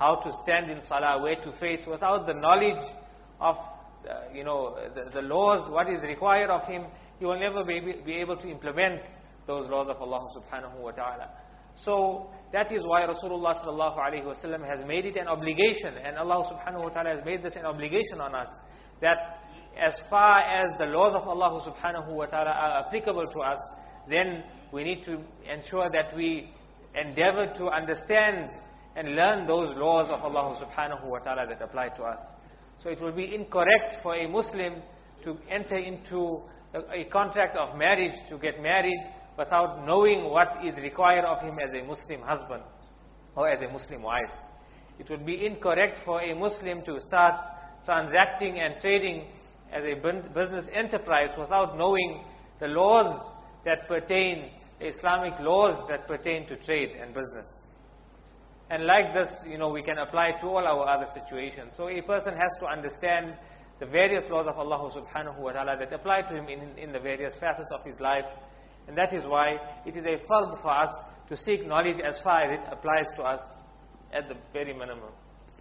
how to stand in salah, where to face, without the knowledge of the laws, what is required of him, he will never be able to implement those laws of Allah subhanahu wa ta'ala. So that is why Rasulullah sallallahu alaihi wasallam has made it an obligation, and Allah subhanahu wa ta'ala has made this an obligation on us, that as far as the laws of Allah subhanahu wa ta'ala are applicable to us, then we need to ensure that we endeavor to understand and learn those laws of Allah subhanahu wa ta'ala that apply to us. So it will be incorrect for a Muslim to enter into a contract of marriage, to get married, without knowing what is required of him as a Muslim husband or as a Muslim wife. It would be incorrect for a Muslim to start transacting and trading as a business enterprise without knowing the laws that pertain, Islamic laws that pertain to trade and business. And like this, we can apply to all our other situations. So a person has to understand the various laws of Allah subhanahu wa ta'ala that apply to him in the various facets of his life. And that is why it is a fard for us to seek knowledge as far as it applies to us at the very minimum.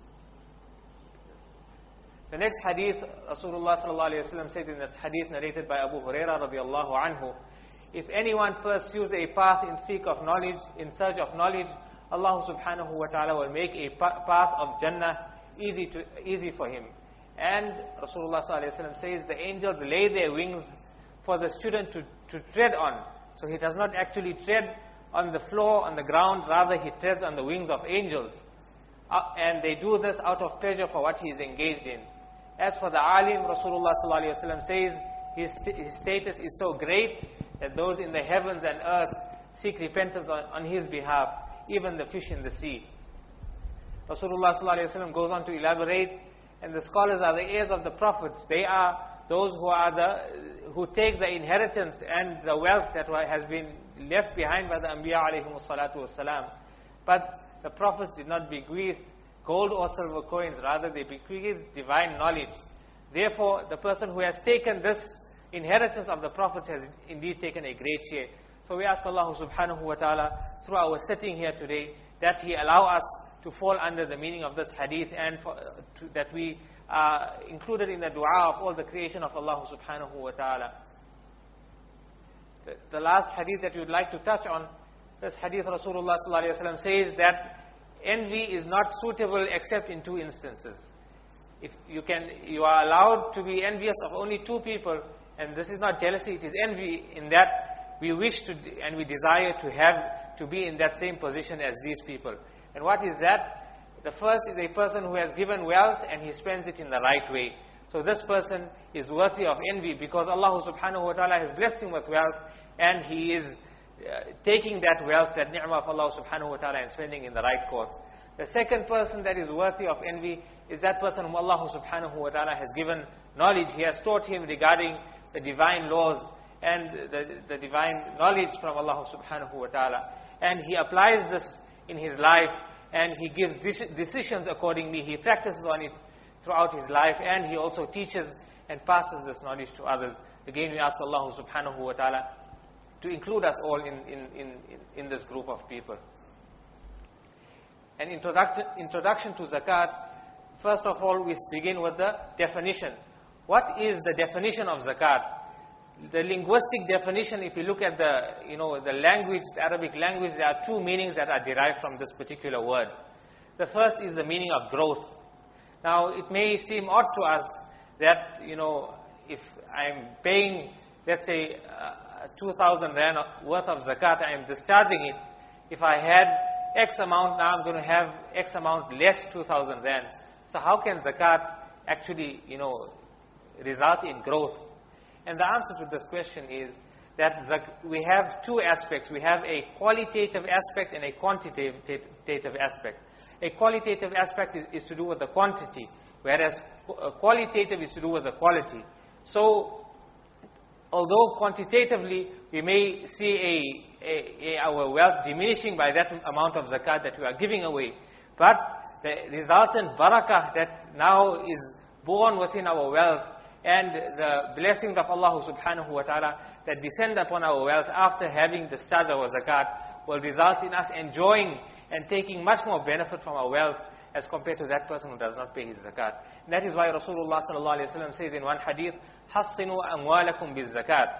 The next hadith, Rasulullah sallallahu alayhi wa sallam says in this hadith narrated by Abu Hurairah radiallahu anhu, if anyone pursues a path in search of knowledge, Allah subhanahu wa ta'ala will make a path of Jannah easy for him. And Rasulullah sallallahu alayhi wa sallam says, the angels lay their wings for the student to tread on. So he does not actually tread on the floor, on the ground, rather he treads on the wings of angels. And they do this out of pleasure for what he is engaged in. As for the alim, Rasulullah sallallahu alayhi wa sallam says, his status is so great that those in the heavens and earth seek repentance on his behalf, even the fish in the sea. Rasulullah sallallahu alayhi wa sallam goes on to elaborate, and the scholars are the heirs of the prophets. They are those who take the inheritance and the wealth that has been left behind by the Anbiya alayhimus salatu wassalam. But the prophets did not bequeath gold or silver coins, rather they bequeathed divine knowledge. Therefore, the person who has taken this inheritance of the prophets has indeed taken a great share. So we ask Allah subhanahu wa ta'ala, through our sitting here today, that He allow us to fall under the meaning of this hadith, and that we are included in the dua of all the creation of Allah subhanahu wa ta'ala. The last hadith that we would like to touch on, this hadith Rasulullah sallallahu alayhi wa sallam says that envy is not suitable except in two instances. If you are allowed to be envious of only two people, and this is not jealousy, it is envy, in that we wish to and we desire to be in that same position as these people. And what is that? The first is a person who has given wealth and he spends it in the right way. So this person is worthy of envy, because Allah subhanahu wa ta'ala has blessed him with wealth, and he is taking that wealth, that ni'mah of Allah subhanahu wa ta'ala, and spending in the right course. The second person that is worthy of envy is that person whom Allah subhanahu wa ta'ala has given knowledge. He has taught him regarding the divine laws and the divine knowledge from Allah subhanahu wa ta'ala. And he applies this in his life, and he gives decisions accordingly. He practices on it throughout his life, and he also teaches and passes this knowledge to others. Again, we ask Allah subhanahu wa ta'ala to include us all in this group of people. An introduction to zakat. First of all, we begin with the definition. What is the definition of zakat? The linguistic definition, if you look at the language, the Arabic language, there are two meanings that are derived from this particular word. The first is the meaning of growth. Now, it may seem odd to us that, if I'm paying, let's say, 2,000 rand worth of zakat, I am discharging it. If I had X amount, now I'm going to have X amount less 2,000 rand. So how can zakat actually, result in growth? And the answer to this question is that we have two aspects. We have a qualitative aspect and a quantitative aspect. A qualitative aspect is to do with the quantity, whereas qualitative is to do with the quality. So, although quantitatively we may see our wealth diminishing by that amount of zakat that we are giving away, but the resultant barakah that now is born within our wealth, and the blessings of Allah subhanahu wa ta'ala that descend upon our wealth after having discharged our zakat, will result in us enjoying and taking much more benefit from our wealth as compared to that person who does not pay his zakat. And that is why Rasulullah sallallahu alaihi wasallam says in one hadith, "Hassinu amwalakum biz zakat."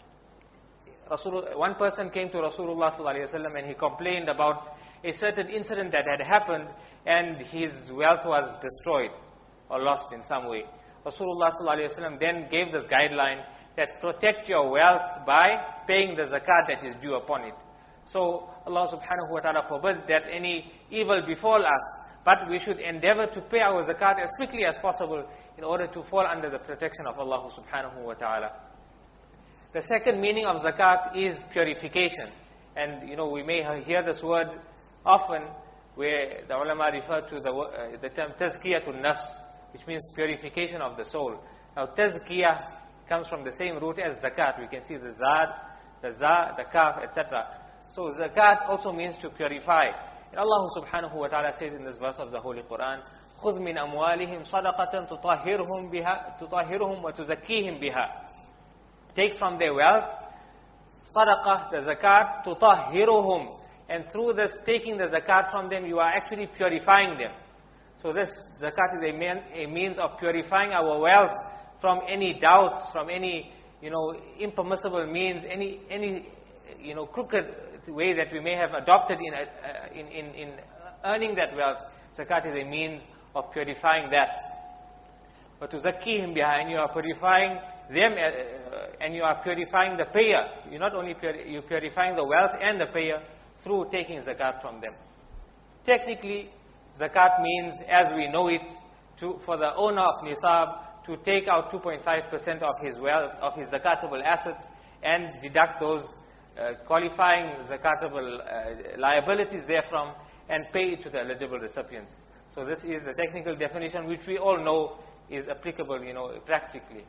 One person came to Rasulullah sallallahu alaihi wasallam and he complained about a certain incident that had happened and his wealth was destroyed or lost in some way. Rasulullah sallallahu alaihi wasallam then gave this guideline that protect your wealth by paying the zakat that is due upon it. So Allah subhanahu wa ta'ala forbid that any evil befall us, but we should endeavor to pay our zakat as quickly as possible in order to fall under the protection of Allah subhanahu wa ta'ala. The second meaning of zakat is purification. And we may hear this word often where the ulama refer to the term tazkiyatun nafs, which means purification of the soul. Now tazkiyah comes from the same root as zakat. We can see the zad, the za, the kaf, etc. So zakat also means to purify. And Allah subhanahu wa ta'ala says in this verse of the Holy Quran, خُذْ مِنْ أَمْوَالِهِمْ صَدَقَةً تُطَهِّرُهُمْ وَتُزَكِّيهِمْ بِهَا. Take from their wealth, sadaqah, the zakat, تُطَهِّرُهُمْ. And through this, taking the zakat from them, you are actually purifying them. So this zakat is a means of purifying our wealth from any doubts, from any, impermissible means, any crooked way that we may have adopted in earning that wealth. Zakat is a means of purifying that. But to zakihim behind, you are purifying them, and you are purifying the payer. You're not only you're purifying the wealth and the payer through taking zakat from them. Technically, zakat means, as we know it, for the owner of nisab to take out 2.5% of his wealth, of his zakatable assets, and deduct those qualifying zakatable liabilities therefrom, and pay it to the eligible recipients. So this is the technical definition which we all know is applicable, practically.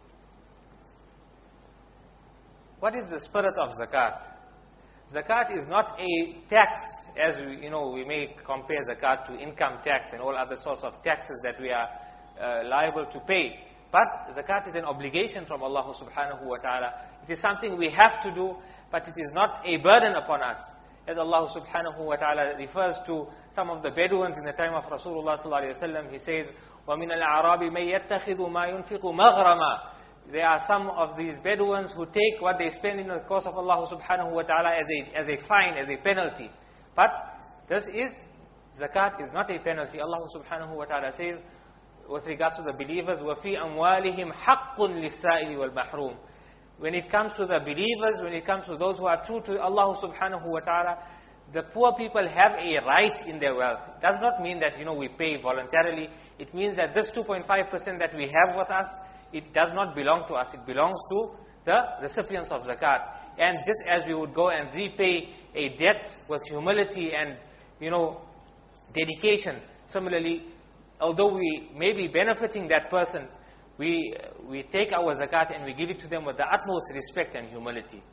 What is the spirit of zakat? Zakat is not a tax, as we may compare zakat to income tax and all other sorts of taxes that we are liable to pay. But zakat is an obligation from Allah subhanahu wa ta'ala. It is something we have to do, but it is not a burden upon us. As Allah subhanahu wa ta'ala refers to some of the Bedouins in the time of Rasulullah sallallahu alayhi wa sallam, He says, وَمِنَ الْأَعْرَابِ مَنْ يَتَّخِذُ مَا يُنْفِقُ مَغْرَمًا. There are some of these Bedouins who take what they spend in the cause of Allah subhanahu wa ta'ala as a fine, as a penalty. But zakat is not a penalty. Allah subhanahu wa ta'ala says, with regards to the believers, وَفِي أَمْوَالِهِمْ حَقٌّ لِلسَّائِلِ وَالْمَحْرُومِ. When it comes to the believers, when it comes to those who are true to Allah subhanahu wa ta'ala, the poor people have a right in their wealth. It does not mean that, we pay voluntarily. It means that this 2.5% that we have with us, it does not belong to us. It belongs to the recipients of zakat. And just as we would go and repay a debt with humility and, dedication, similarly, although we may be benefiting that person, we take our zakat and we give it to them with the utmost respect and humility.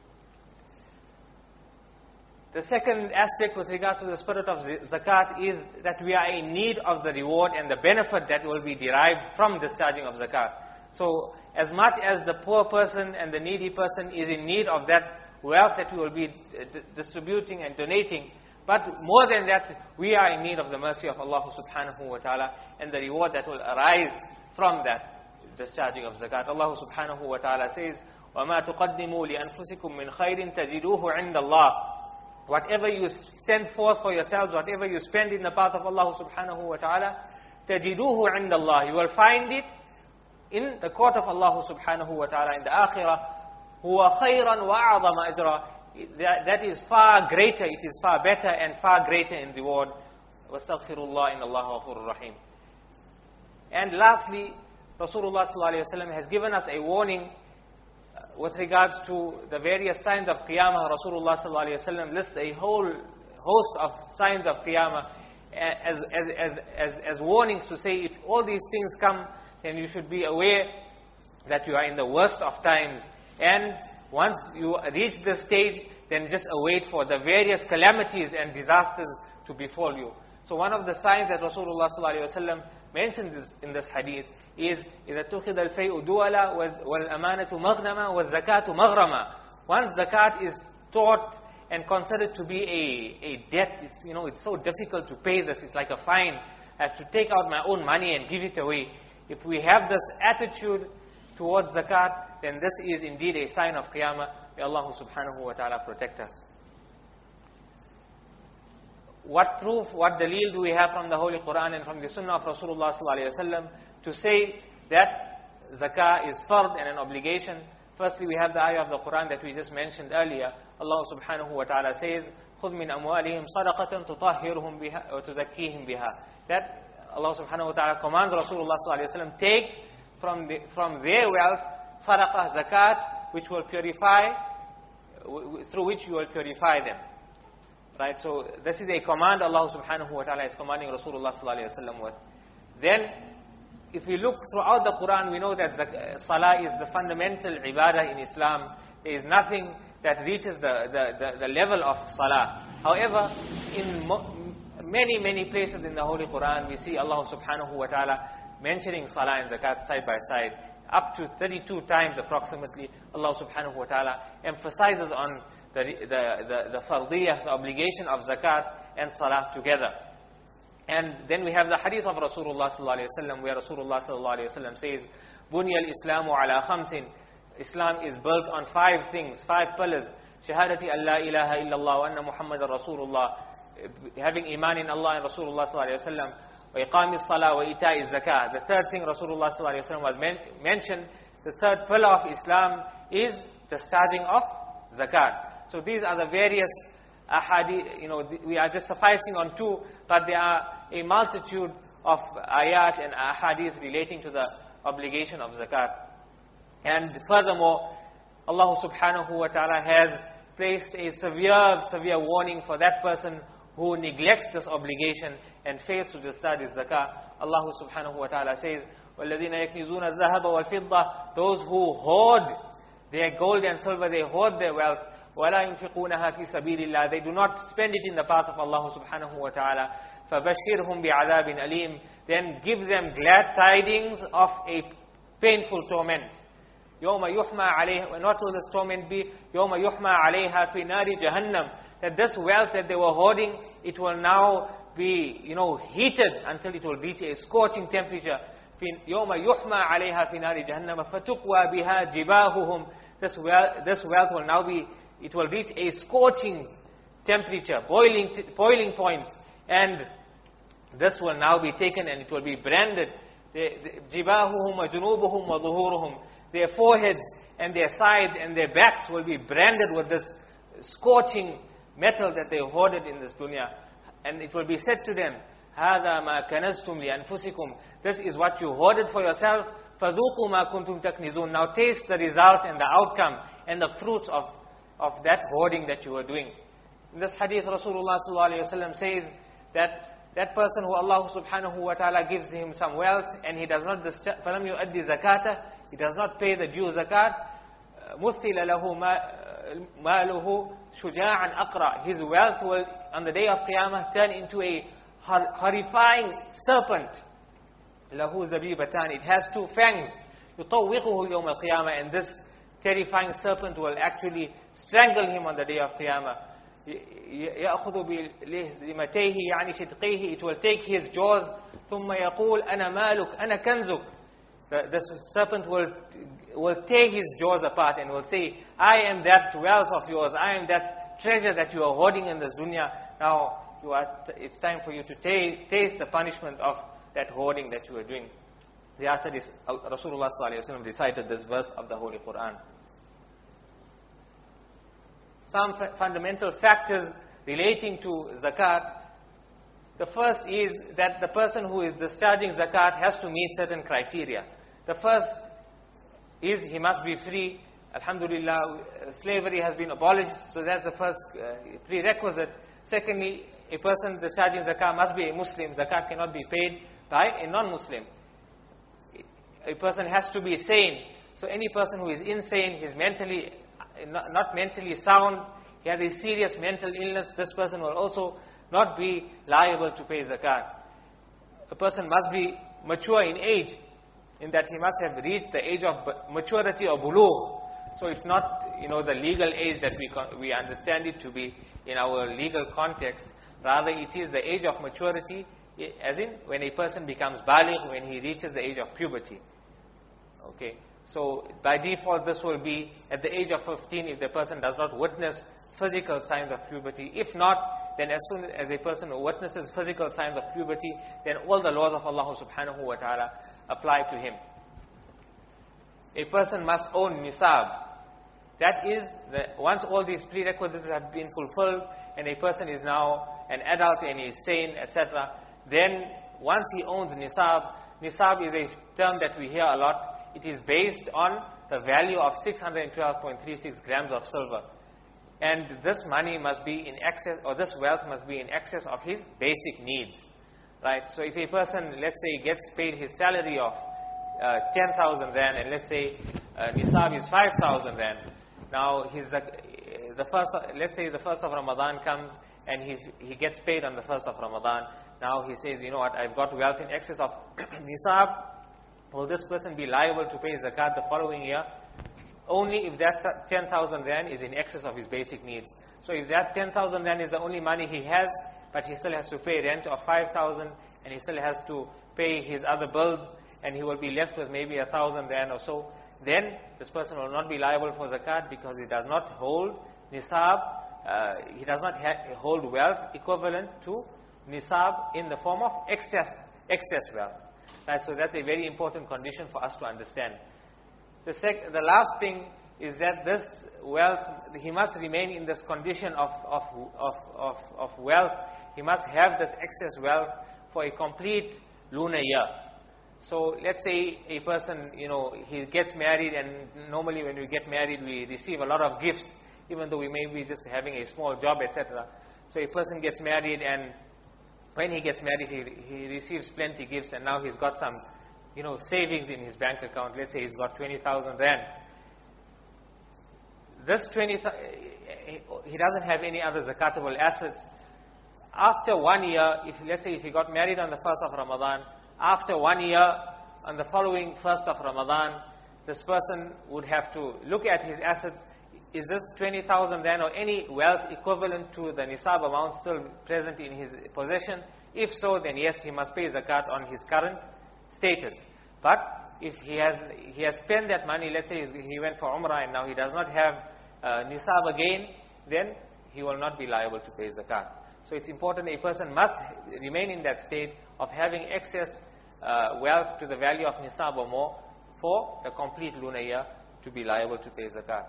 The second aspect with regards to the spirit of zakat is that we are in need of the reward and the benefit that will be derived from discharging of zakat. So, as much as the poor person and the needy person is in need of that wealth that we will be distributing and donating, but more than that, we are in need of the mercy of Allah subhanahu wa ta'ala and the reward that will arise from that discharging of zakat. Allah subhanahu wa ta'ala says, وَمَا تُقَدِّمُوا لِأَنفُسِكُم مِّنْ خَيْرٍ تَجِدُوهُ عِنْدَ اللَّهِ. Whatever you send forth for yourselves, whatever you spend in the path of Allah subhanahu wa ta'ala, تَجِدُوهُ عِنْدَ اللَّهِ. You will find it in the court of Allah subhanahu wa ta'ala, in the akhirah. هُوَ خَيْرًا وَأَعْظَمَ أَجْرًا. That is far greater, it is far better and far greater in reward. وَاسْتَغْفِرُ اللَّهِ إِنَّ اللَّهَ غَفُورٌ رَحِيمٌ. And lastly, Rasulullah sallallahu alayhi wa sallam has given us a warning with regards to the various signs of Qiyamah. Rasulullah sallallahu alayhi wa sallam lists a whole host of signs of Qiyamah as warnings to say, if all these things come, then you should be aware that you are in the worst of times. And once you reach this stage, then just await for the various calamities and disasters to befall you. So one of the signs that Rasulullah sallallahu alayhi wa sallam mentions in this hadith is إِذَا اتُّخِذَ الْفَيْءُ دُوَلًا وَالْأَمَانَةُ مَغْنَمًا وَالزَّكَاةُ مَغْرَمًا. Once zakat is taught and consider it to be a debt. It's, it's so difficult to pay this. It's like a fine. I have to take out my own money and give it away. If we have this attitude towards zakat, then this is indeed a sign of qiyamah. May Allah subhanahu wa ta'ala protect us. What proof, what dalil do we have from the Holy Quran and from the Sunnah of Rasulullah sallallahu alaihi wasallam to say that zakah is fard and an obligation? Firstly, we have the ayah of the Quran that we just mentioned earlier. Allah subhanahu wa ta'ala says, خُذْ مِنْ أَمْوَالِهِمْ صَدَقَةً تُطَهِّرُهُمْ بِهَا وَتُزَكِّيهِمْ بِهَا. That Allah subhanahu wa ta'ala commands Rasulullah sallallahu alaihi wasallam, take from their wealth sadaqah, zakat, which will purify, through which you will purify them. Right, so this is a command Allah subhanahu wa ta'ala is commanding Rasulullah sallallahu alaihi wasallam with. Then, if we look throughout the Quran, we know that salah is the fundamental ibadah in Islam. There is nothing that reaches the level of salah. However, in many places in the Holy Quran, we see Allah subhanahu wa ta'ala mentioning salah and zakat side by side. Up to 32 times approximately, Allah subhanahu wa ta'ala emphasizes on the fardiyah, the obligation of zakat and salah together. And then we have the hadith of Rasulullah sallallahu alaihi wasallam, where Rasulullah sallallahu alaihi wasallam says, "Bunya al-Islamu ala khamsin." Islam is built on 5 things, 5 pillars. Shahadati an la ilaha illallah wa anna Muhammadar Rasulullah, having iman in Allah and Rasulullah sallallahu alaihi wasallam, wa iqamis salah wa ita'iz zakah. The third thing Rasulullah sallallahu alaihi wasallam was mentioned, the third pillar of Islam is the starting of zakat. So these are the various ahadith, we are just sufficing on 2, but there are a multitude of ayat and ahadith relating to the obligation of zakat. And furthermore, Allah subhanahu wa ta'ala has placed a severe warning for that person who neglects this obligation and fails to discharge his zakah. Allah subhanahu wa ta'ala says, وَالَّذِينَ يَكْنِزُونَ الذَّهَبَ وَالْفِضَّةَ. Those who hoard their gold and silver, they hoard their wealth. وَلَا يُنْفِقُونَهَا فِي سَبِيلِ اللَّهِ. They do not spend it in the path of Allah subhanahu wa ta'ala. فَبَشِّرْهُمْ بِعَذَابٍ أَلِيمٍ. Then give them glad tidings of a painful torment. يَوْمَ يُحْمَى عَلَيْهَا. And what will this torment be? يَوْمَ يُحْمَى عَلَيْهَا فِي نَارِ جَهَنَّمٍ. That this wealth that they were hoarding, it will now be, heated until it will reach a scorching temperature. يَوْمَ يُحْمَى عَلَيْهَا فِي نَارِ جَهَنَّمَ فَتُقْوَى بِهَا جِبَاهُهُمْ. This wealth will now be, it will reach a scorching temperature, boiling point, and this will now be taken and it will be branded. جِبَاهُهُمْ وَجُنُوبُهُمْ وَظُهُورُهُم. Their foreheads and their sides and their backs will be branded with this scorching metal that they hoarded in this dunya. And it will be said to them, هَذَا مَا كَنَزْتُمْ لِأَنفُسِكُمْ. This is what you hoarded for yourself. فَذُوقُوا مَا كُنْتُمْ تَكْنِزُونَ. Now taste the result and the outcome and the fruits of that hoarding that you were doing. In this hadith, Rasulullah sallallahu alaihi wasallam says that person who Allah subhanahu wa ta'ala gives him some wealth and he does not فَلَمْ يُؤَدِّ زَكَاةً, he does not pay the due zakat, مُثِّلَ لَهُ مَالُهُ شُجَاعًا أَقْرَى. His wealth will, on the day of Qiyamah, turn into a horrifying serpent. لَهُ زَبِيبَتَانِ. It has 2 fangs. يُطَوِّقُهُ يَوْمَ الْقِيَامَةِ. And this terrifying serpent will actually strangle him on the day of Qiyamah. يَأْخُذُ بِلِهْزِمَتَيْهِ يعني شِدْقِيهِ. It will take his jaws. ثُمَّ يَقُولُ أَنَا مَالُكَ أَنَا كَنْزُكَ. This serpent will tear his jaws apart and will say, I am that wealth of yours, I am that treasure that you are hoarding in this dunya. Now, it's time for you to taste the punishment of that hoarding that you are doing. After this, Rasulullah sallallahu alaihi wasallam recited this verse of the Holy Quran. Some fundamental factors relating to zakat. The first is that the person who is discharging zakat has to meet certain criteria. The first is he must be free. Alhamdulillah, slavery has been abolished, so that's the first prerequisite. Secondly, a person discharging zakat must be a Muslim. Zakat cannot be paid by a non-Muslim. A person has to be sane. So any person who is insane, he is not mentally sound, he has a serious mental illness, this person will also not be liable to pay zakat. A person must be mature in age, in that he must have reached the age of maturity or bulugh. So it's not, the legal age that we understand it to be in our legal context. Rather, it is the age of maturity, as in when a person becomes baligh, when he reaches the age of puberty. Okay. So by default, this will be at the age of 15 if the person does not witness physical signs of puberty. If not, then as soon as a person witnesses physical signs of puberty, then all the laws of Allah subhanahu wa ta'ala apply to him. A person must own nisab. That is, once all these prerequisites have been fulfilled, and a person is now an adult and he is sane, etc., then once he owns nisab, nisab is a term that we hear a lot. It is based on the value of 612.36 grams of silver. And this money must be in excess, or this wealth must be in excess of his basic needs. Right? So if a person, let's say, gets paid his salary of 10,000 rand, and let's say nisab is 5,000 rand. Now let's say the first of Ramadan comes, and he gets paid on the first of Ramadan. Now he says, you know what, I've got wealth in excess of nisab. Will this person be liable to pay zakat the following year? Only if that 10,000 rand is in excess of his basic needs. So if that 10,000 rand is the only money he has, but he still has to pay rent of 5,000, and he still has to pay his other bills, and he will be left with maybe 1,000 rand or so, then this person will not be liable for zakat because he does not hold nisab, he does not hold wealth equivalent to nisab in the form of excess wealth. Right, so that's a very important condition for us to understand. The last thing is that this wealth, he must remain in this condition of wealth. He must have this excess wealth for a complete lunar year. So let's say a person, he gets married, and normally when we get married, we receive a lot of gifts, even though we may be just having a small job, etc. So a person gets married, and when he gets married, he receives plenty gifts, and now he's got some, savings in his bank account. Let's say he's got 20,000 rand. This he doesn't have any other zakatable assets. After 1 year, let's say if he got married on the 1st of Ramadan, after 1 year, on the following 1st of Ramadan, this person would have to look at his assets. Is this 20,000 rand or any wealth equivalent to the nisab amount still present in his possession? If so, then yes, he must pay zakat on his current status. But if he has spent that money, let's say he went for Umrah and now he does not have nisab again, then he will not be liable to pay zakat. So it's important a person must remain in that state of having excess wealth to the value of nisab or more for the complete lunar year to be liable to pay zakat.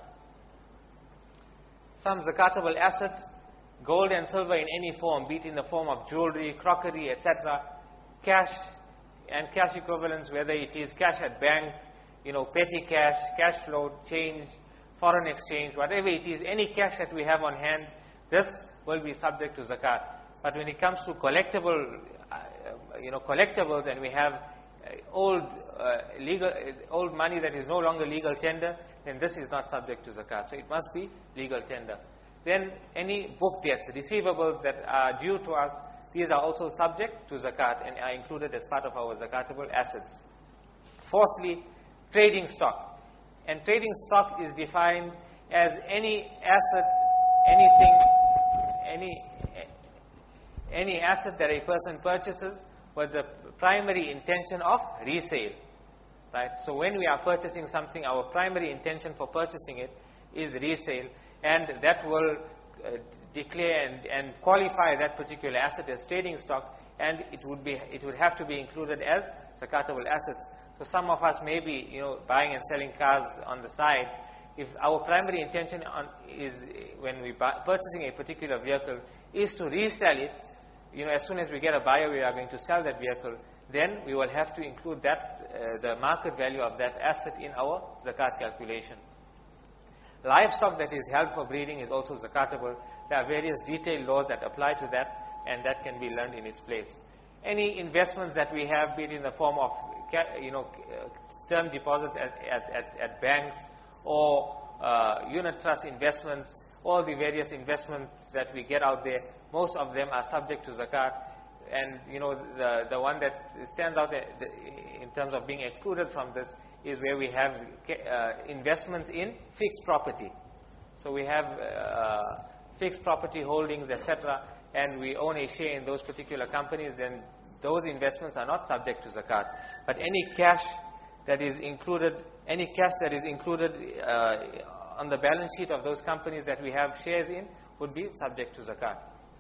Some zakatable assets, gold and silver in any form, be it in the form of jewelry, crockery, etc., cash and cash equivalents, whether it is cash at bank, petty cash, cash flow, change, foreign exchange, whatever it is, any cash that we have on hand, this will be subject to zakat. But when it comes to collectibles, and we have old money that is no longer legal tender, then this is not subject to zakat. So it must be legal tender. Then any book debts, receivables that are due to us, these are also subject to zakat and are included as part of our zakatable assets. Fourthly, trading stock. And trading stock is defined as any asset, any asset that a person purchases with the primary intention of resale. Right? So when we are purchasing something, our primary intention for purchasing it is resale, and that will declare and qualify that particular asset as trading stock, and it would have to be included as zakatable assets. So some of us may be buying and selling cars on the side. If our primary intention is when we purchasing a particular vehicle is to resell it, as soon as we get a buyer, we are going to sell that vehicle, then we will have to include that the market value of that asset in our zakat calculation. Livestock that is held for breeding is also zakatable. There are various detailed laws that apply to that, and that can be learned in its place. Any investments that we have, be it in the form of term deposits at banks or unit trust investments, all the various investments that we get out there, most of them are subject to zakat. and the one that stands out in terms of being excluded from this is where we have investments in fixed property. So we have fixed property holdings, etc., and we own a share in those particular companies, and those investments are not subject to zakat. But any cash that is included on the balance sheet of those companies that we have shares in would be subject to zakat.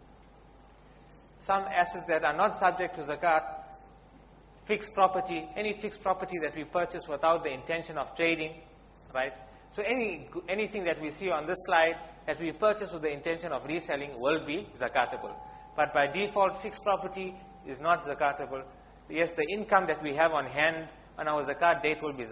Some assets that are not subject to zakat, fixed property, any fixed property that we purchase without the intention of trading, right? So anything that we see on this slide that we purchase with the intention of reselling will be zakatable. But by default, fixed property is not zakatable. Yes, the income that we have on hand on our zakat date will be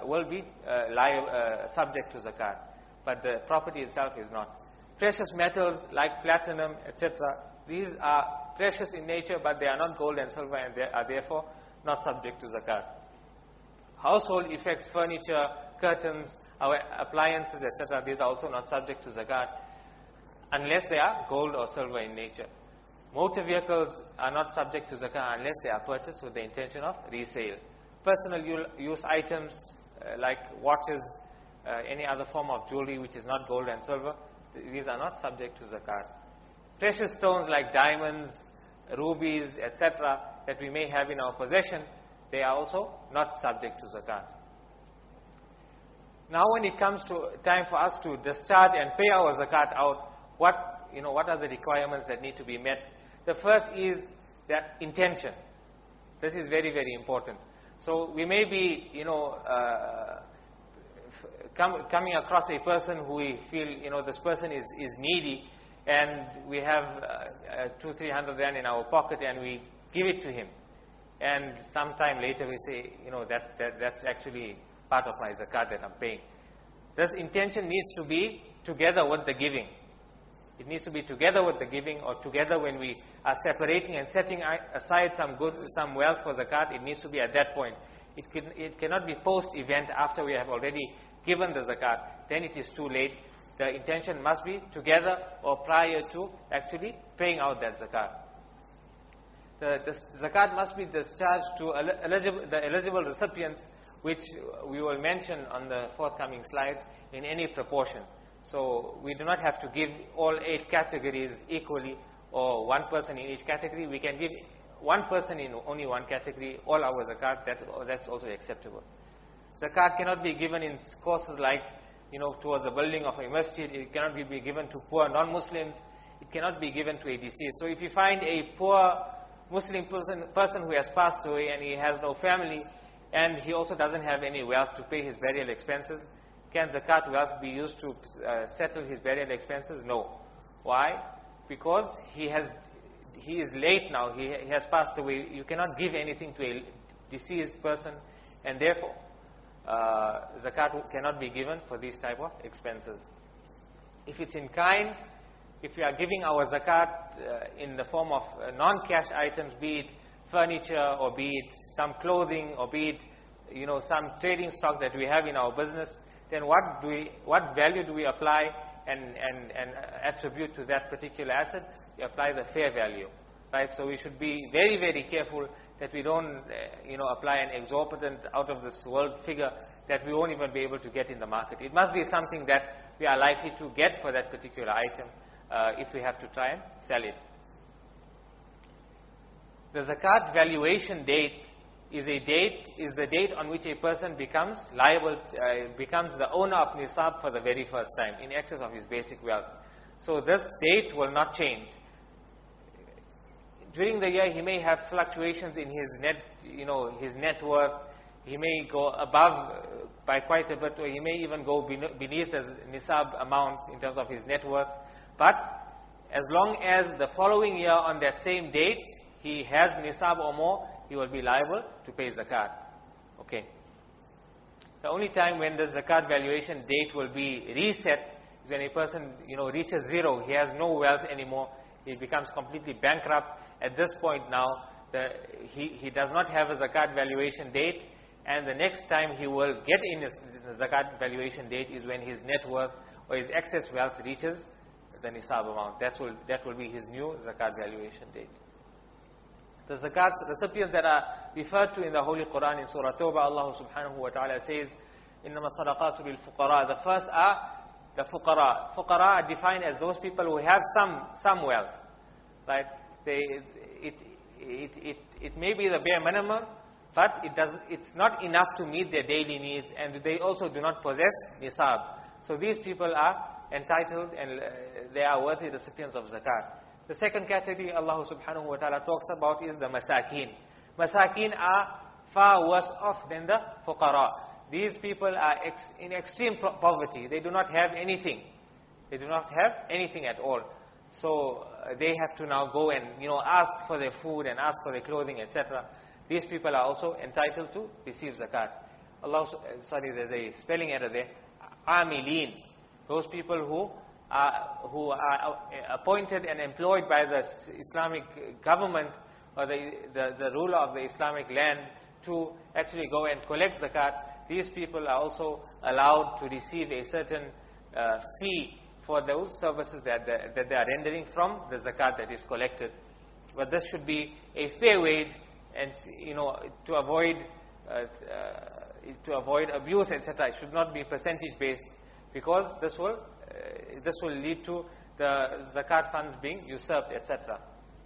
subject to zakat, but the property itself is not. Precious metals like platinum, etc., these are precious in nature, but they are not gold and silver, and they are therefore not subject to zakat. Household effects, furniture, curtains, our appliances, etc., these are also not subject to zakat unless they are gold or silver in nature. Motor vehicles are not subject to zakat unless they are purchased with the intention of resale. Personal use items like watches, any other form of jewelry which is not gold and silver, these are not subject to zakat. Precious stones like diamonds, rubies, etc., that we may have in our possession, they are also not subject to zakat. Now when it comes to time for us to discharge and pay our zakat out, what are the requirements that need to be met? The first is that intention. This is very, very important. So we may be, coming across a person who we feel, this person is needy, and we have 200-300 rand in our pocket, and we give it to him. And sometime later we say, that's actually part of my zakat that I'm paying. This intention needs to be together with the giving. It needs to be together with the giving, or together when we are separating and setting aside some wealth for zakat. It needs to be at that point. It cannot be post-event after we have already given the zakat. Then it is too late. The intention must be together or prior to actually paying out that zakat. The zakat must be discharged to the eligible recipients, which we will mention on the forthcoming slides, in any proportion. So we do not have to give all 8 categories equally, or one person in each category. We can give one person in only one category all our zakat. That's also acceptable. Zakat cannot be given in courses like, towards the building of a masjid. It cannot be given to poor non-Muslims. It cannot be given to a deceased. So if you find a poor Muslim person who has passed away and he has no family, and he also doesn't have any wealth to pay his burial expenses, can zakat wealth be used to settle his burial expenses? No. Why? Because he is late now. He has passed away. You cannot give anything to a deceased person, and therefore zakat cannot be given for these type of expenses. If it's in kind, if we are giving our zakat in the form of non-cash items, be it furniture, or be it some clothing, or be it some trading stock that we have in our business, then what value do we apply and attribute to that particular asset? We apply the fair value, right? So we should be very, very careful that we don't apply an exorbitant, out of this world figure that we won't even be able to get in the market. It must be something that we are likely to get for that particular item if we have to try and sell it. The zakat valuation date is the date on which a person becomes liable, becomes the owner of nisab for the very first time, in excess of his basic wealth. So this date will not change. During the year, he may have fluctuations in his net worth. He may go above by quite a bit, or he may even go beneath his nisab amount in terms of his net worth. But as long as the following year on that same date he has nisab or more, he will be liable to pay zakat. Okay. The only time when the zakat valuation date will be reset is when a person, reaches zero. He has no wealth anymore. He becomes completely bankrupt. At this point now, he does not have a zakat valuation date, and the next time he will get in his zakat valuation date is when his net worth or his excess wealth reaches the nisab amount. That will be his new zakat valuation date. The zakat recipients that are referred to in the Holy Quran in Surah Tawbah, Allah subhanahu wa ta'ala says, إِنَّمَا الصَّدَقَاتُ لِلْفُقَرَاءِ. The first are the fuqara. Fuqara are defined as those people who have some wealth. Right? It may be the bare minimum, but it's not enough to meet their daily needs, and they also do not possess nisab. So these people are entitled and they are worthy recipients of zakat. The second category Allah subhanahu wa ta'ala talks about is the masakin. Masakin are far worse off than the fuqara. These people are in extreme poverty. They do not have anything. They do not have anything at all. So they have to now go and ask for their food and ask for their clothing, etc. These people are also entitled to receive zakat. There's a spelling error there. Amilin. Those people who are appointed and employed by the Islamic government or the ruler of the Islamic land to actually go and collect zakat. These people are also allowed to receive a certain fee for those services that they are rendering from the zakat that is collected. But this should be a fair wage, and to avoid abuse, etc. It should not be percentage based, because this will lead to the zakat funds being usurped, etc.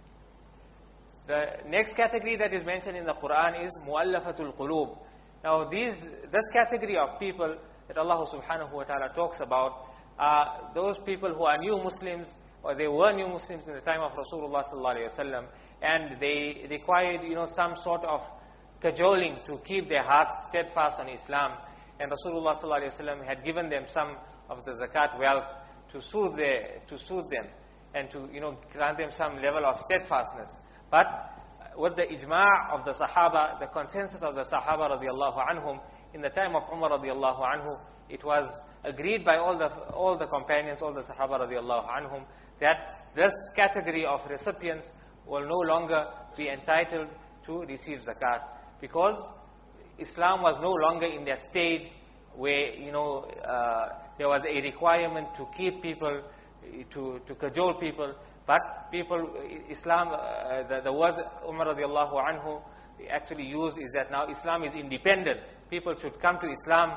The next category that is mentioned in the Quran is mu'allafatul qulub. Now this category of people that Allah subhanahu wa ta'ala talks about are those people who are new Muslims, or they were new Muslims in the time of Rasulullah sallallahu alaihi wasallam, and they required some sort of cajoling to keep their hearts steadfast on Islam. And Rasulullah sallallahu alaihi wasallam had given them some of the zakat wealth to soothe them and to grant them some level of steadfastness. But with the ijma' of the Sahaba, the consensus of the Sahaba radiallahu anhum, in the time of Umar radiallahu anhu, it was agreed by all the companions, all the Sahaba radiallahu anhum, that this category of recipients will no longer be entitled to receive zakat, because Islam was no longer in that stage where there was a requirement to keep people, to cajole people. But Islam, the words Umar radiallahu anhu actually used is that now Islam is independent. People should come to Islam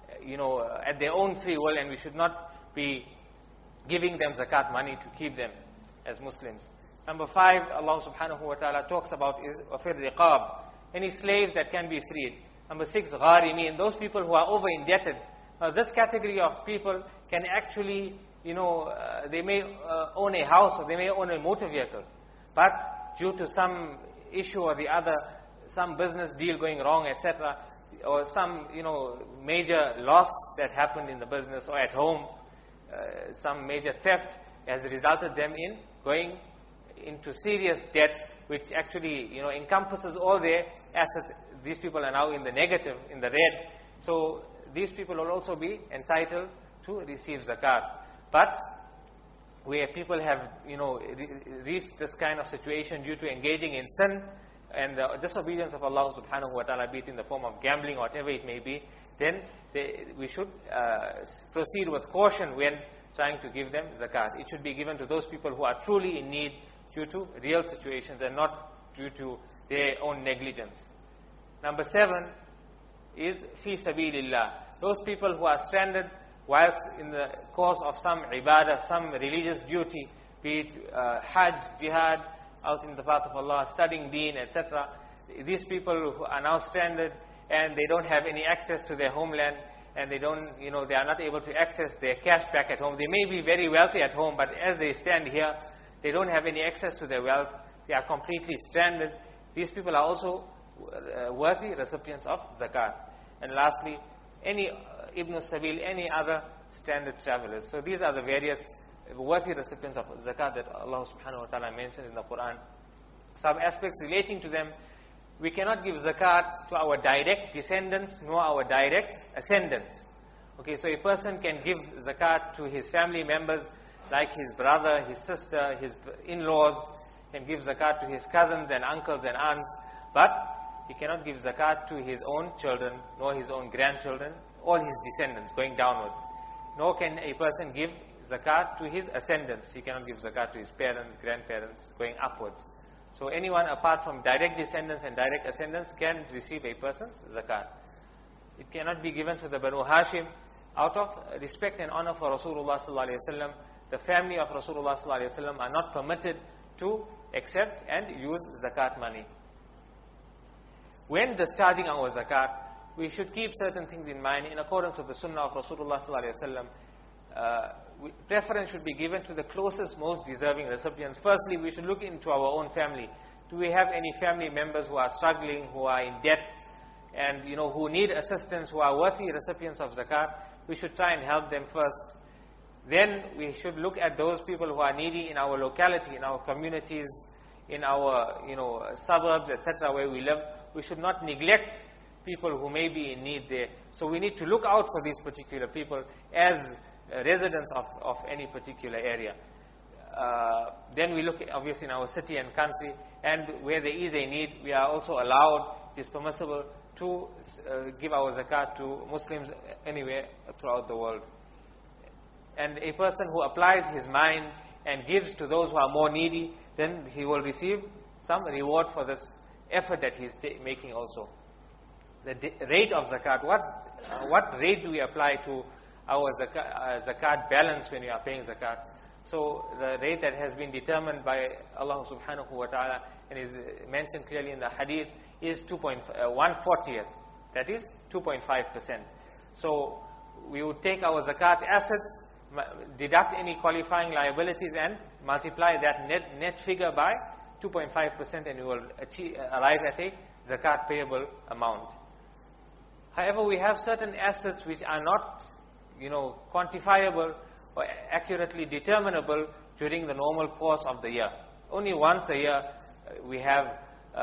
at their own free will, and we should not be giving them zakat money to keep them as Muslims. Number 5, Allah subhanahu wa ta'ala talks about is wafir riqab, any slaves that can be freed. Number 6, gharimin, those people who are over indebted. Now this category of people can actually, they may own a house or they may own a motor vehicle, but due to some issue or the other, some business deal going wrong, etc., or some major loss that happened in the business or at home, some major theft has resulted them in going into serious debt, which actually encompasses all their assets. These people are now in the negative, in the red. So these people will also be entitled to receive zakat. But where people have reached this kind of situation due to engaging in sin and the disobedience of Allah subhanahu wa ta'ala, be it in the form of gambling, whatever it may be, then we should proceed with caution when trying to give them zakat. It should be given to those people who are truly in need due to real situations and not due to their own negligence. Number 7 is fi sabilillah. Those people who are stranded whilst in the course of some ibadah, some religious duty, be it hajj, jihad, out in the path of Allah, studying deen, etc. These people who are now stranded and they don't have any access to their homeland, and they are not able to access their cash back at home. They may be very wealthy at home, but as they stand here, they don't have any access to their wealth. They are completely stranded. These people are also worthy recipients of zakat. And lastly, any Ibn Sabil, any other stranded travelers. So these are the various worthy recipients of zakat that Allah subhanahu wa ta'ala mentioned in the Quran. Some aspects relating to them: we cannot give zakat to our direct descendants nor our direct ascendants. Okay, so a person can give zakat to his family members, like his brother, his sister, his in-laws, can give zakat to his cousins and uncles and aunts, but he cannot give zakat to his own children, nor his own grandchildren, all his descendants going downwards. Nor can a person give zakat to his ascendants. He cannot give zakat to his parents, grandparents, going upwards. So anyone apart from direct descendants and direct ascendants can receive a person's zakat. It cannot be given to the Banu Hashim. Out of respect and honor for Rasulullah sallallahu alaihi wasallam, the family of Rasulullah sallallahu alaihi wasallam are not permitted to accept and use zakat money. When discharging our zakat, we should keep certain things in mind in accordance with the sunnah of Rasulullah sallallahu alaihi wasallam. Preference should be given to the closest, most deserving recipients. Firstly, we should look into our own family. Do we have any family members who are struggling, who are in debt, and who need assistance, who are worthy recipients of zakat? We should try and help them first. Then we should look at those people who are needy in our locality, in our communities, in our suburbs, etc., where we live. We should not neglect people who may be in need there. So we need to look out for these particular people as residents of any particular area. Then we look obviously in our city and country, and where there is a need, we are also allowed, it is permissible to give our zakat to Muslims anywhere throughout the world. And a person who applies his mind and gives to those who are more needy, then he will receive some reward for this effort that he is making also. The rate of zakat, what rate do we apply to our zakat balance when we are paying zakat? So the rate that has been determined by Allah subhanahu wa ta'ala and is mentioned clearly in the hadith is 1/40th. That is 2.5%. So we would take our zakat assets, deduct any qualifying liabilities, and multiply that net figure by 2.5%, and we will arrive at a zakat payable amount. However, we have certain assets which are not quantifiable or accurately determinable during the normal course of the year. Only once a year we have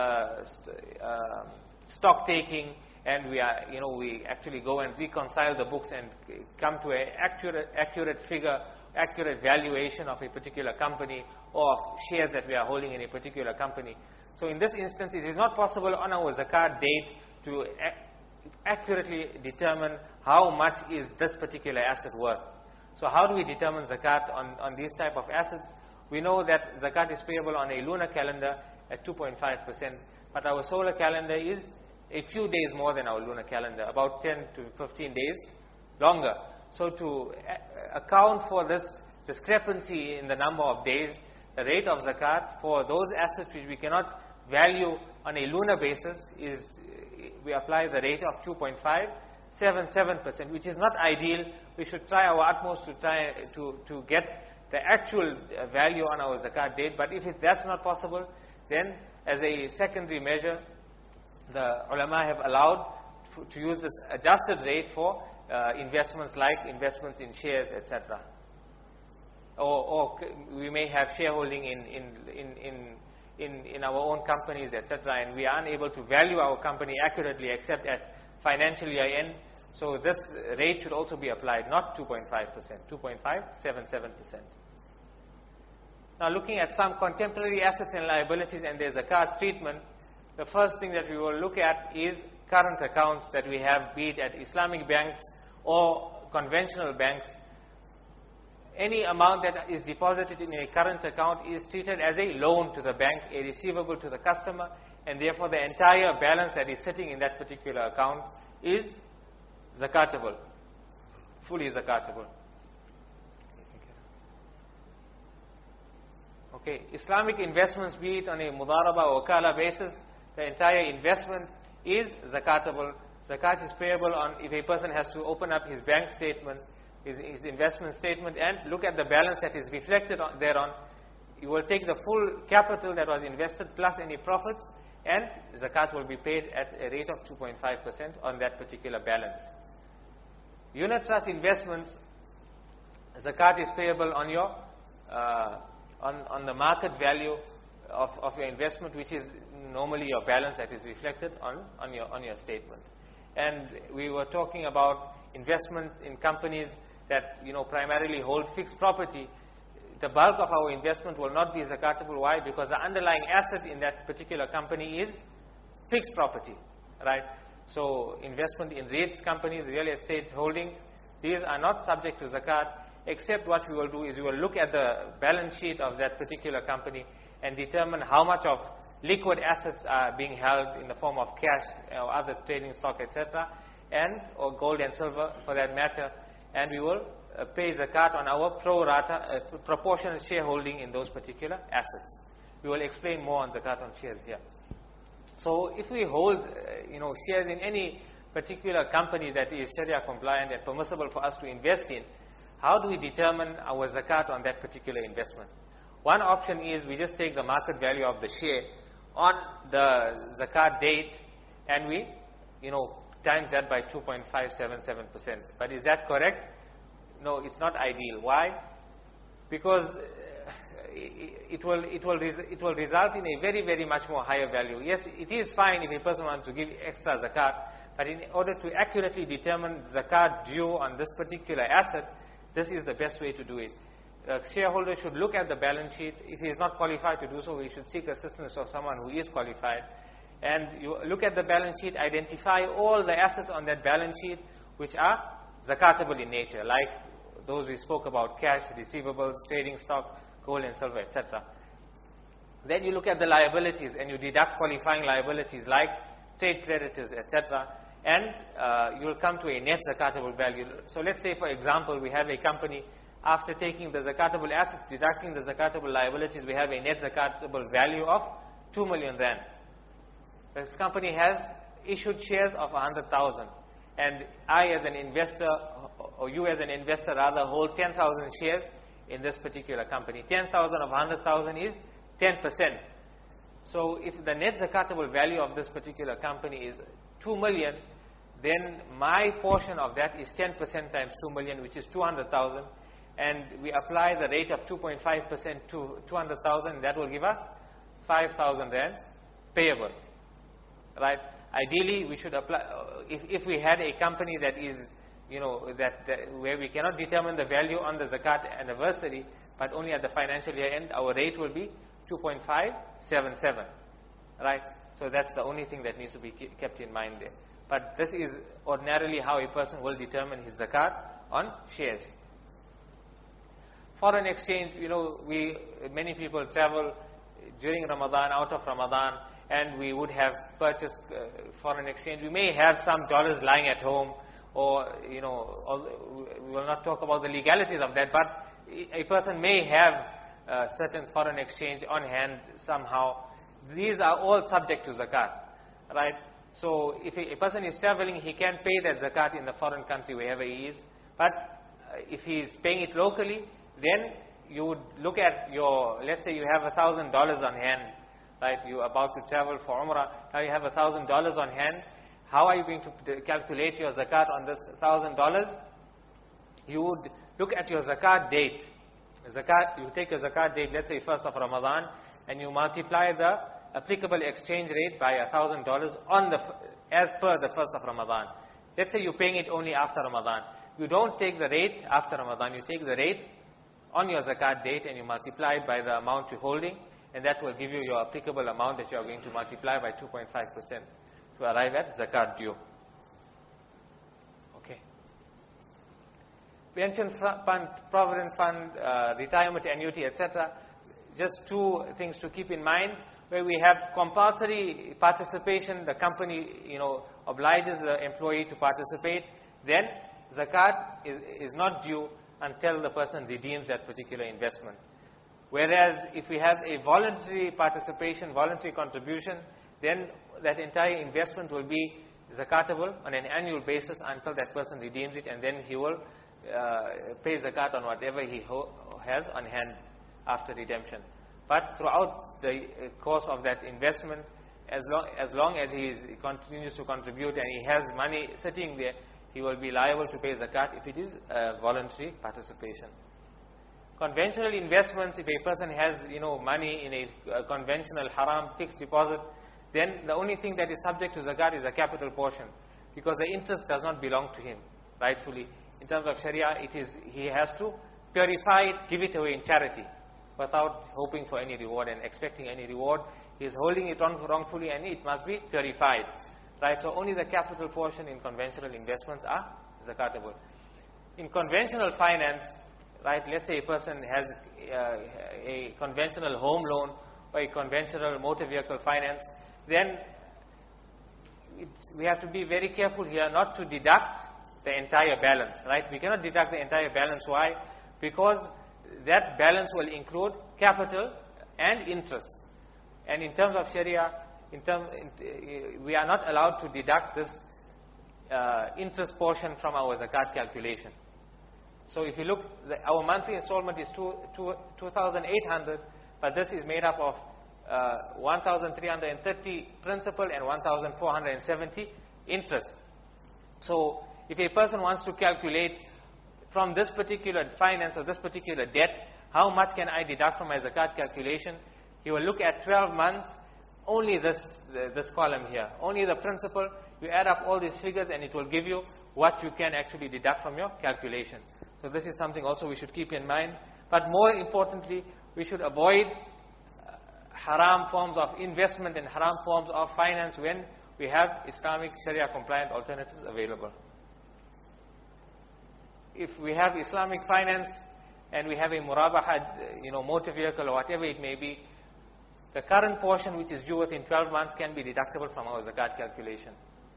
stock taking, and we actually go and reconcile the books and come to an accurate figure, accurate valuation of a particular company or of shares that we are holding in a particular company. So in this instance, it is not possible on our zakat date to accurately determine how much is this particular asset worth. So how do we determine zakat on these type of assets? We know that zakat is payable on a lunar calendar at 2.5%, but our solar calendar is a few days more than our lunar calendar, about 10 to 15 days longer. So to account for this discrepancy in the number of days, the rate of zakat for those assets which we cannot value on a lunar basis is, we apply the rate of 2.577%, which is not ideal. We should try our utmost to get the actual value on our zakat date. But if that's not possible, then as a secondary measure, the ulama have allowed to use this adjusted rate for investments like investments in shares, etc. Or we may have shareholding in our own companies, etc., and we are unable to value our company accurately except at financial year end. So this rate should also be applied, not 2.5%, 2.577%. Now looking at some contemporary assets and liabilities and their zakat treatment, the first thing that we will look at is current accounts that we have, be it at Islamic banks or conventional banks. Any amount that is deposited in a current account is treated as a loan to the bank, a receivable to the customer, and therefore the entire balance that is sitting in that particular account is zakatable, fully zakatable. Okay, Islamic investments, be it on a mudaraba or wakala basis, the entire investment is zakatable. Zakat is payable on if a person has to open up his bank statement, his investment statement, and look at the balance that is reflected thereon. You will take the full capital that was invested plus any profits, and zakat will be paid at a rate of 2.5% on that particular balance. Unit trust investments, zakat is payable on your on the market value of your investment, which is normally your balance that is reflected on your statement. And we were talking about investment in companies that primarily hold fixed property. The bulk of our investment will not be zakatable. Why? Because the underlying asset in that particular company is fixed property, right? So investment in REITs companies, real estate holdings, these are not subject to zakat, except what we will do is we will look at the balance sheet of that particular company and determine how much of liquid assets are being held in the form of cash or other trading stock, etc., or gold and silver for that matter, and we will pay zakat on our pro rata, proportional shareholding in those particular assets. We will explain more on zakat on shares here. So if we hold, shares in any particular company that is Sharia compliant and permissible for us to invest in, how do we determine our zakat on that particular investment? One option is we just take the market value of the share on the zakat date and we, times that by 2.577%. But is that correct? No, it's not ideal. Why? Because it will result in a very, very much more higher value. Yes, it is fine if a person wants to give extra zakat, but in order to accurately determine zakat due on this particular asset, this is the best way to do it. The shareholder should look at the balance sheet. If he is not qualified to do so, he should seek assistance of someone who is qualified. And you look at the balance sheet, identify all the assets on that balance sheet which are zakatable in nature, like those we spoke about: cash, receivables, trading stock, gold and silver, etc. Then you look at the liabilities and you deduct qualifying liabilities like trade creditors, etc. And you will come to a net zakatable value. So let's say, for example, we have a company. After taking the zakatable assets, deducting the zakatable liabilities, we have a net zakatable value of 2 million rand. This company has issued shares of 100,000. And I as an investor, or you as an investor rather, hold 10,000 shares in this particular company. 10,000 of 100,000 is 10%. So if the net zakatable value of this particular company is 2 million, then my portion of that is 10% times 2 million, which is 200,000. And we apply the rate of 2.5% to 200,000, that will give us 5,000 rand payable. Right? Ideally, we should apply, if we had a company that is, where we cannot determine the value on the zakat anniversary, but only at the financial year end, our rate will be 2.577. Right? So that's the only thing that needs to be kept in mind there. But this is ordinarily how a person will determine his zakat on shares. Foreign exchange, many people travel during Ramadan, out of Ramadan, and we would have purchased foreign exchange. We may have some dollars lying at home, or, we will not talk about the legalities of that, but a person may have certain foreign exchange on hand somehow. These are all subject to zakat, right? So if a person is traveling, he can pay that zakat in the foreign country wherever he is. But if he is paying it locally, then you would look at let's say you have $1,000 on hand, right? You're about to travel for Umrah. Now you have $1,000 on hand. How are you going to calculate your zakat on this $1,000? You would look at your zakat date. You take a zakat date, let's say 1st of Ramadan, and you multiply the applicable exchange rate by $1,000 as per the 1st of Ramadan. Let's say you're paying it only after Ramadan. You don't take the rate after Ramadan. You take the rate on your zakat date and you multiply it by the amount you're holding, and that will give you your applicable amount that you are going to multiply by 2.5% to arrive at zakat due. Okay. Pension fund, provident fund, retirement annuity, etc. Just two things to keep in mind. Where we have compulsory participation, the company, obliges the employee to participate, then zakat is not due until the person redeems that particular investment. Whereas if we have a voluntary participation, voluntary contribution, then that entire investment will be zakatable on an annual basis until that person redeems it, and then he will pay zakat on whatever he has on hand after redemption. But throughout the course of that investment, as long as he continues to contribute and he has money sitting there, he will be liable to pay zakat if it is voluntary participation. Conventional investments, if a person has money in a conventional haram fixed deposit, then the only thing that is subject to zakat is the capital portion, because the interest does not belong to him rightfully. In terms of Sharia, he has to purify it, give it away in charity, without hoping for any reward and expecting any reward. He is holding it wrongfully and it must be purified. Right? So only the capital portion in conventional investments are zakatable. In conventional finance, right, let's say a person has a conventional home loan by conventional motor vehicle finance, then we have to be very careful here not to deduct the entire balance, right? We cannot deduct the entire balance. Why? Because that balance will include capital and interest. And in terms of Sharia, we are not allowed to deduct this interest portion from our zakat calculation. So if you look, our monthly installment is 2,800, but this is made up of 1,330 principal and 1,470 interest. So if a person wants to calculate from this particular finance or this particular debt, how much can I deduct from my zakat calculation? He will look at 12 months, only this column here, only the principal. You add up all these figures and it will give you what you can actually deduct from your calculation. So this is something also we should keep in mind. But more importantly, we should avoid haram forms of investment and haram forms of finance when we have Islamic Sharia compliant alternatives available. If we have Islamic finance and we have a murabaha, motor vehicle or whatever it may be, the current portion which is due within 12 months can be deductible from our zakat calculation.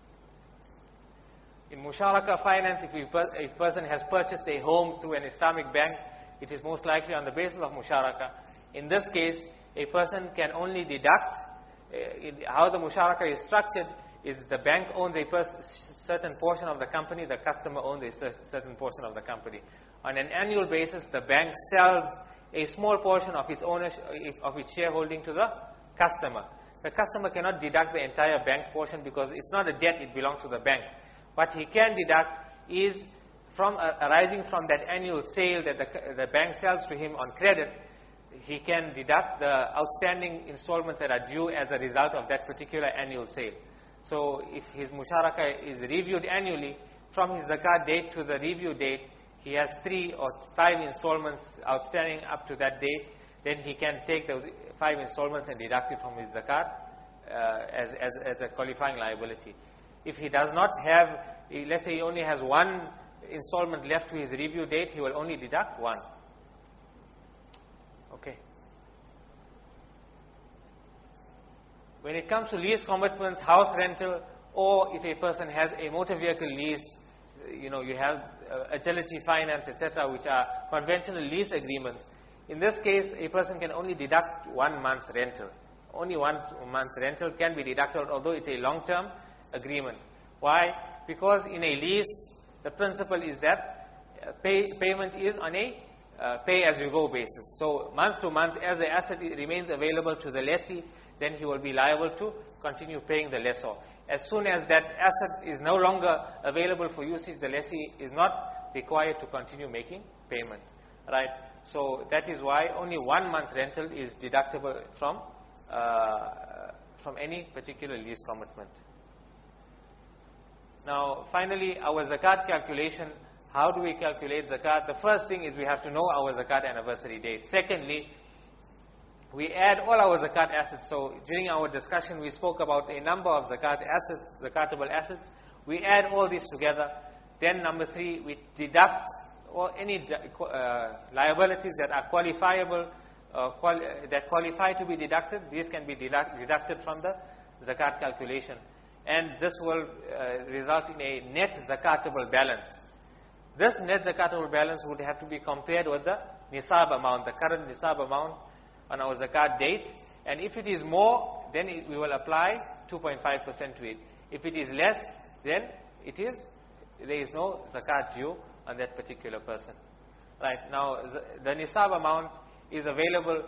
In musharaka finance, if a person has purchased a home through an Islamic bank, it is most likely on the basis of musharaka. In this case, a person can only deduct, how the musharaka is structured is the bank owns a certain portion of the company, the customer owns a certain portion of the company. On an annual basis, the bank sells a small portion of its ownership, of its shareholding to the customer. The customer cannot deduct the entire bank's portion because it's not a debt, it belongs to the bank. What he can deduct is arising from that annual sale that the bank sells to him on credit. He can deduct the outstanding installments that are due as a result of that particular annual sale. So if his musharaka is reviewed annually, from his zakat date to the review date, he has 3 or 5 installments outstanding up to that date, then he can take those 5 installments and deduct it from his zakat as a qualifying liability. If he does not have, let's say he only has 1 installment left to his review date, he will only deduct 1. Okay. When it comes to lease commitments, house rental, or if a person has a motor vehicle lease, you have agility finance, etc., which are conventional lease agreements. In this case, a person can only deduct 1 month's rental. Only 1 month's rental can be deducted, although it's a long-term agreement. Why? Because in a lease, the principle is that payment is on a pay-as-you-go basis. So month to month, as the asset remains available to the lessee, then he will be liable to continue paying the lessor. As soon as that asset is no longer available for usage, the lessee is not required to continue making payment. Right? So that is why only 1 month's rental is deductible from any particular lease commitment. Now, finally, our zakat calculation. How do we calculate zakat? The first thing is we have to know our zakat anniversary date. Secondly, we add all our zakat assets. So during our discussion, we spoke about a number of zakat assets, zakatable assets. We add all these together. Then number 3, we deduct any liabilities that are qualifiable, that qualify to be deducted. These can be deducted from the zakat calculation. And this will result in a net zakatable balance. This net zakatable balance would have to be compared with the nisab amount, the current nisab amount on our zakat date. And if it is more, then we will apply 2.5% to it. If it is less, then there is no zakat due on that particular person. Right, now the nisab amount is available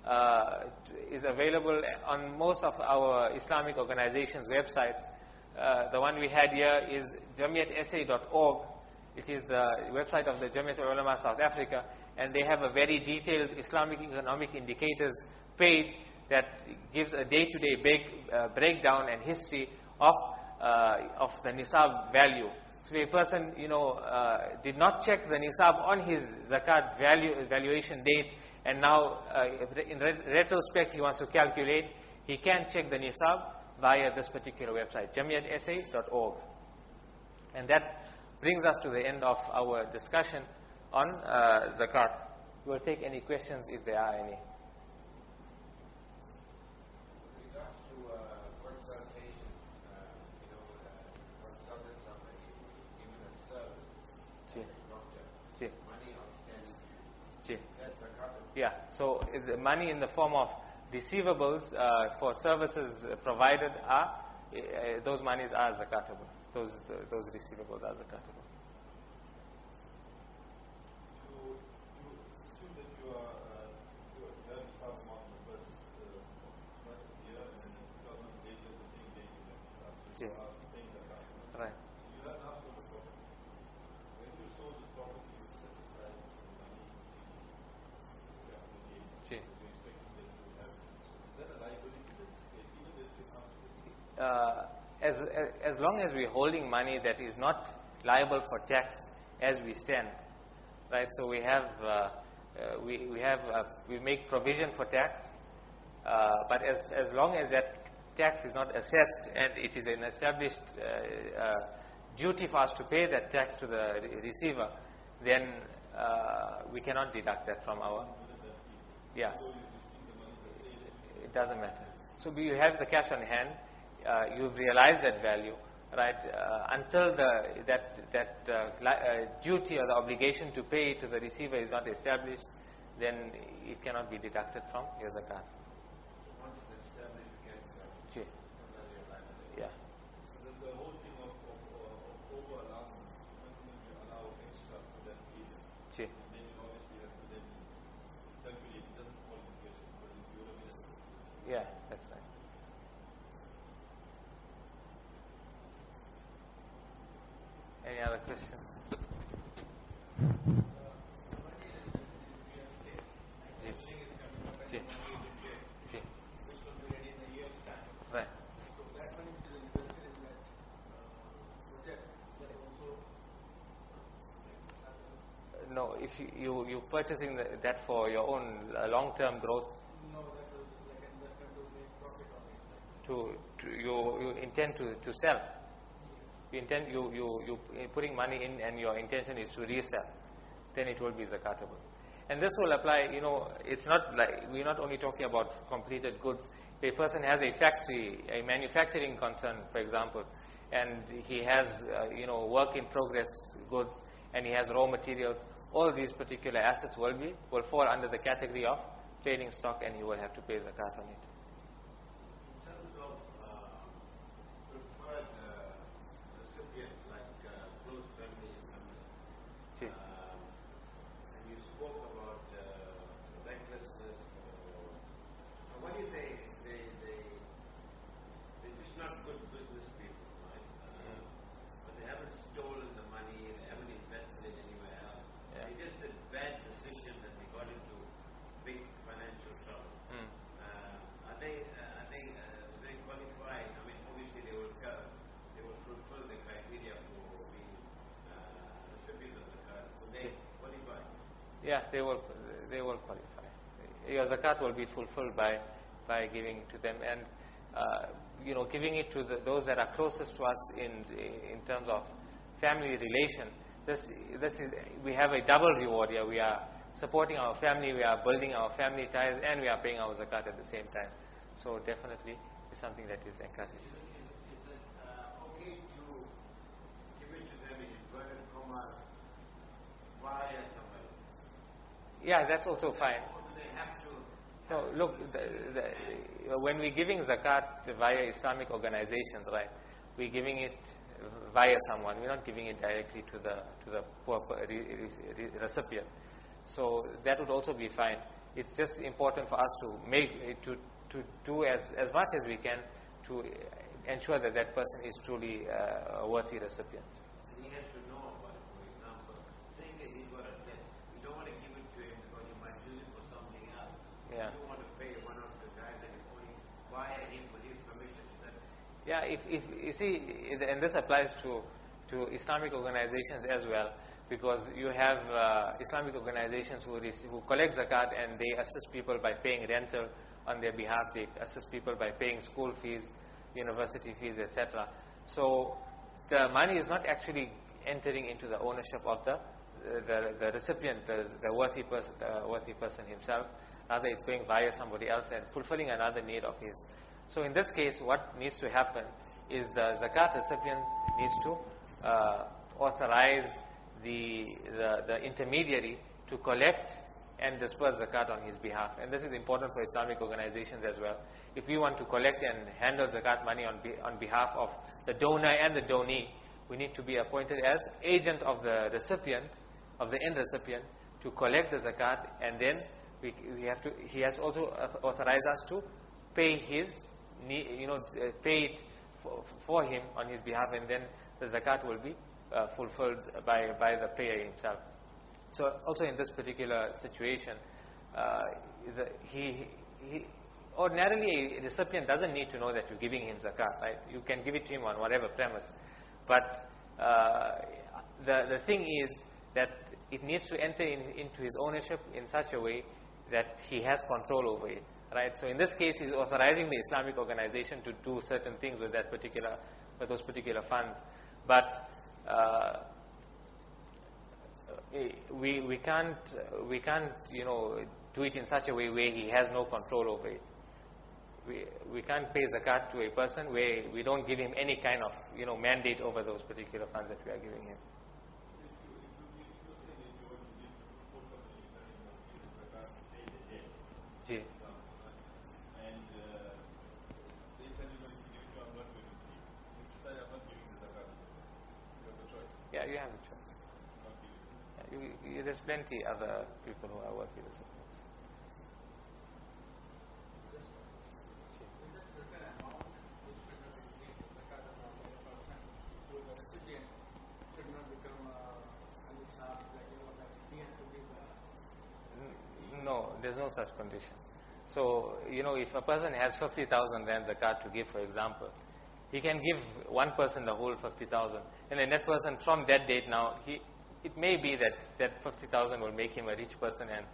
on most of our Islamic organizations' websites. The one we had here is jamiatsa.org. It is the website of the Jamiat Ulama South Africa, and they have a very detailed Islamic economic indicators page that gives a day-to-day breakdown and history of the nisab value. So if a person, did not check the nisab on his zakat valuation date, and now in retrospect he wants to calculate, he can check the nisab via this particular website, jamiatsa.org. And that brings us to the end of our discussion on zakat. We will take any questions if there are any. Ji. Ji. Yeah, so the money in the form of receivables for services provided are, those monies are zakatable. Those receivables are zakatable. Right. As long as we're holding money that is not liable for tax as we stand, right? So we have we make provision for tax, but as long as that tax is not assessed and it is an established duty for us to pay that tax to the receiver, then we cannot deduct that from our, yeah. It doesn't matter. So you have the cash on hand, you've realized that value, right? Until that duty or the obligation to pay to the receiver is not established, then it cannot be deducted from your zakat. Once it's established, you can deduct. Yeah. So the whole thing of over allowance, when you allow extra for that period, and then you obviously have to then calculate. It doesn't fall into question because you would have been assessed. Yeah, that's right. Any other questions? Right. So that money which is invested in that project, that also No, if you purchasing that for your own long-term growth. No, that was like an investment to make profit on it. You intend to sell. You intend you putting money in and your intention is to resell, then it will be zakatable. And this will apply, it's not like, we're not only talking about completed goods. A person has a factory, a manufacturing concern, for example, and he has, work in progress goods, and he has raw materials. All these particular assets will fall under the category of trading stock, and he will have to pay zakat on it. In terms of preferred recipients like close family and members, and you spoke about recklessness, or what do they're just not good business people, right? But they haven't stolen the money, they haven't invested it anywhere else. Yeah. They just did bad decision and they got into big financial trouble. Are they qualified? I mean, obviously they will fulfill the criteria for being recipient of the card. Will they qualify? Yeah, they will qualify. Your zakat will be fulfilled by giving to them, and giving it to those that are closest to us in terms of family relation. This is, we have a double reward here. We are supporting our family, we are building our family ties, and we are paying our zakat at the same time. So definitely it's something that is encouraged. Is it okay to give it to them in inverted commas via somebody? Yeah, that's also fine. Or do they have to? No, look, when we're giving zakat via Islamic organizations, right, we're giving it via someone. We're not giving it directly to the poor recipient. So that would also be fine. It's just important for us to do as much as we can to ensure that that person is truly a worthy recipient. And he has to know about it. For example, saying that he's got a debt, you don't want to give it to him because you might use it for something else. Yeah. You want to pay one of the guys that is owing via him with his permission. Is that? Yeah, if you see, and this applies to Islamic organizations as well, because you have Islamic organizations who collect zakat and they assist people by paying rental on their behalf. They assist people by paying school fees, university fees, etc. So the money is not actually entering into the ownership of the recipient, the worthy person himself. Rather, it's going via somebody else and fulfilling another need of his. So in this case, what needs to happen is the zakat recipient needs to authorize the intermediary to collect and disperse zakat on his behalf. And this is important for Islamic organizations as well. If we want to collect and handle zakat money on behalf of the donor and the donee, we need to be appointed as agent of the recipient, of the end recipient, to collect the zakat, and then he has also authorized us to pay his, pay it for him on his behalf, and then the zakat will be fulfilled by the payer himself. So also in this particular situation, ordinarily a recipient doesn't need to know that you're giving him zakat, right? You can give it to him on whatever premise. But the thing is that it needs to enter into his ownership in such a way that he has control over it, right? So in this case, he's authorizing the Islamic organization to do certain things with those particular funds. But we can't do it in such a way where he has no control over it. We can't pay zakat to a person where we don't give him any kind of mandate over those particular funds that we are giving him. Ji. Yeah, you have a choice. Yeah, there's plenty other people who are worthy recipients. No, there's no such condition. So, if a person has 50,000 rand zakat to give, for example, he can give one person the whole 50,000, and then that person from that date now, it may be that 50,000 will make him a rich person, and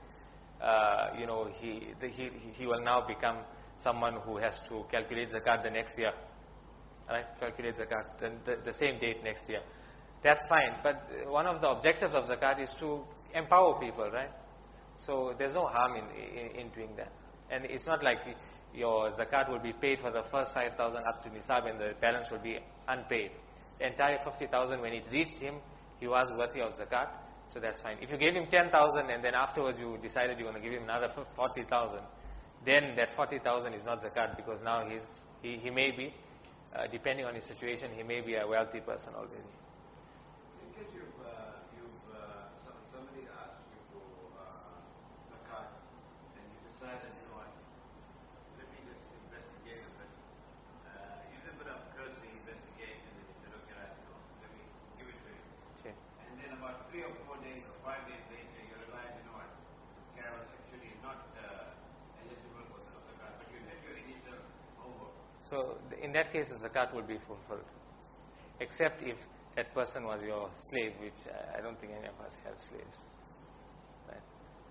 he will now become someone who has to calculate zakat the next year, right? Calculate zakat the same date next year. That's fine, but one of the objectives of zakat is to empower people, right? So there's no harm in doing that. And it's not like your zakat will be paid for the first 5,000 up to nisab and the balance will be unpaid. The entire 50,000, when it reached him, he was worthy of zakat, so that's fine. If you gave him 10,000 and then afterwards you decided you're going to give him another 40,000, then that 40,000 is not zakat, because now he may be, depending on his situation, he may be a wealthy person already. In case somebody asks you for zakat and you decided, let me just investigate a bit. You did a bit of cursory investigation and you said, okay, right, let me give it to you. Sure. And then about 3 or 4 days or 5 days later, you realize, this carrot actually is not eligible for the zakat, but you did your initial homework. So in that case, the zakat will be fulfilled, except if that person was your slave, which I don't think any of us have slaves. Right?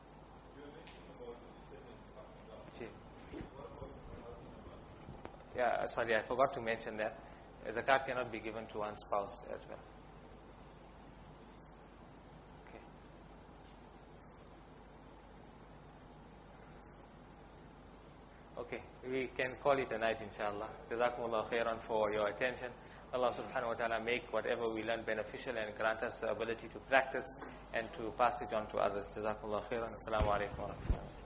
Yeah, sorry, I forgot to mention that. Zakat cannot be given to one spouse as well. Okay, we can call it a night, inshallah. Jazakumullah khairan for your attention. Allah subhanahu wa ta'ala make whatever we learn beneficial and grant us the ability to practice and to pass it on to others. Jazakumullah khairan. Assalamu alaikum wa rahmatullahi.